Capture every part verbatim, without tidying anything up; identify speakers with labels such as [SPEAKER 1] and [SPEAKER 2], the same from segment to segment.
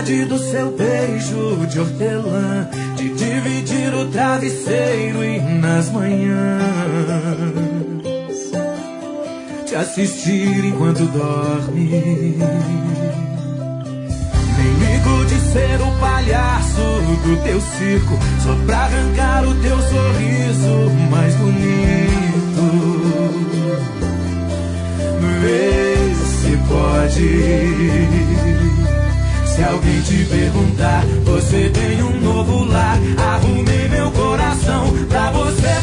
[SPEAKER 1] vontade do seu beijo de hortelã, de dividir o travesseiro e nas manhãs te assistir enquanto dorme. Nem ligo de ser o palhaço do teu circo, só pra arrancar o teu sorriso mais bonito. Vê se pode. Se alguém te perguntar, você tem um novo lar. Arrumei meu coração pra você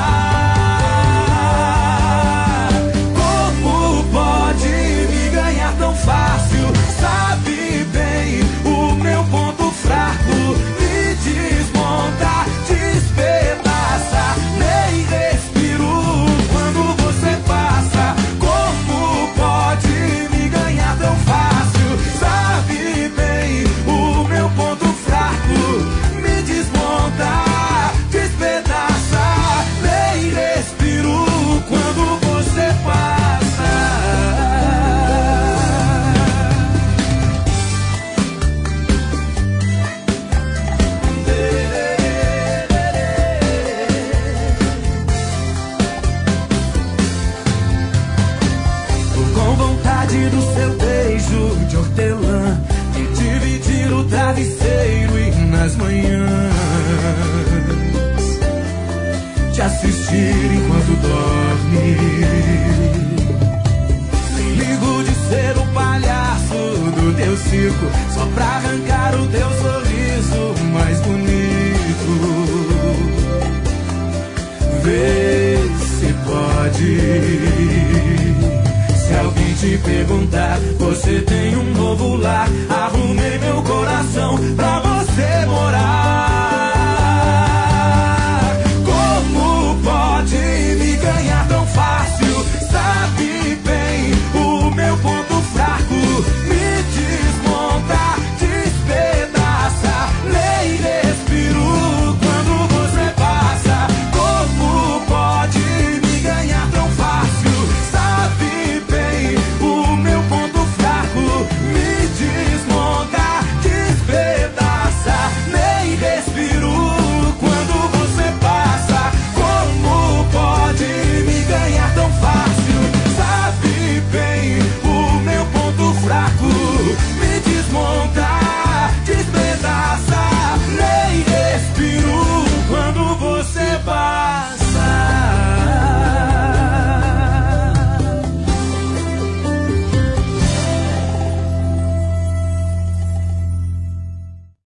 [SPEAKER 1] morar. Como pode me ganhar tão fácil? Sabe bem o meu ponto fraco. Me desmonta, despedaça. Nem respiro quando você passa. Como pode me ganhar tão fácil? Sabe bem o meu ponto fraco. Me desmonta, despedaça. Nem respiro quando você passa. Tô com vontade do seu beijo de hortelã, de dividir o travesseiro e nas manhãs te assistir enquanto dorme. Nem ligo de ser o palhaço do teu circo, só pra arrancar o teu sorriso mais bonito. Vê se pode. Se alguém te perguntar, você tem um novo lar. Arrumei meu